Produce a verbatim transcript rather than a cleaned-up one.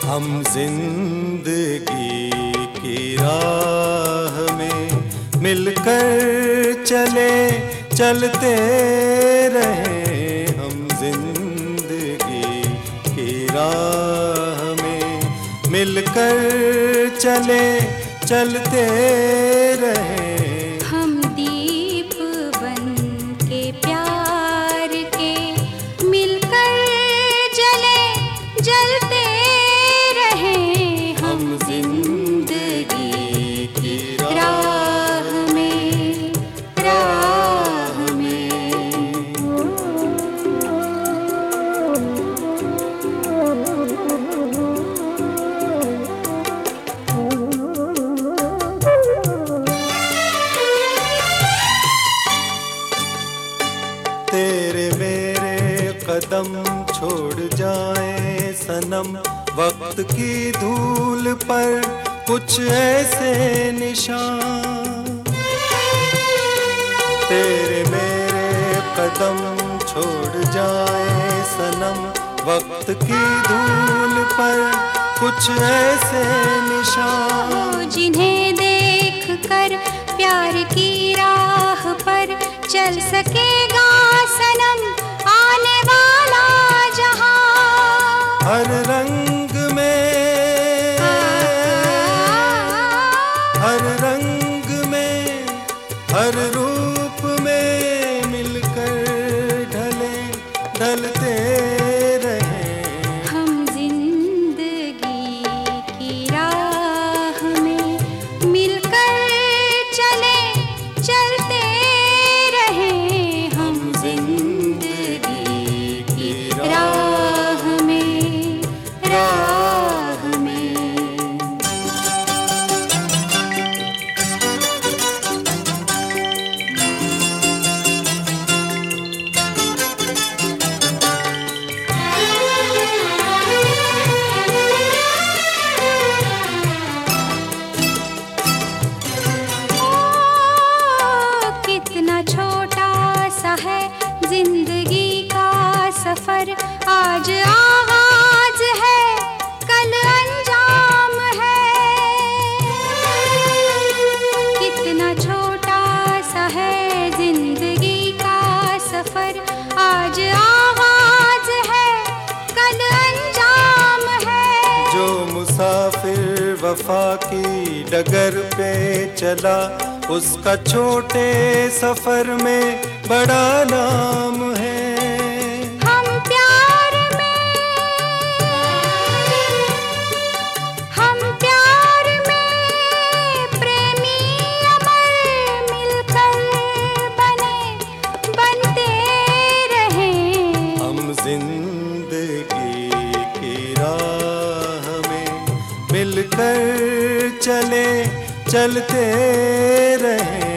हम जिंदगी की राह में मिलकर चले चलते रहे। हम जिंदगी की राह में मिलकर चले चलते रहे। हम दीप बन के प्यार के मिलकर जले जलते रहे। हम जिंदगी की राह में राह में। तेरे मेरे कदम छोड़ जाए सनम, वक्त की धूल पर कुछ ऐसे निशान। तेरे मेरे कदम छोड़ जाए सनम, वक्त की धूल पर कुछ ऐसे निशान। जिन्हें देख कर प्यार की राह पर चल सकेगा सनम आने वाला जहां। हर रंग में हर रंग में हर रूप में मिलकर ढले ढलते रहे। हम जिंदगी की राह में मिलकर चले चलते रहे। हम जिंदगी की राह में राह में। कितना छोटा सा है जिंदगी का सफर, आज आगाज है कल अंजाम है। कितना छोटा सा है जिंदगी का सफर, आज आगाज है कल अंजाम है। जो मुसाफिर वफा की डगर पे चला, उसका छोटे सफर में बड़ा नाम है। हम प्यार में हम प्यार में प्रेमी अमर मिलकर बने बनते रहे। हम जिंदगी की राह में मिलकर चले चलते रहे।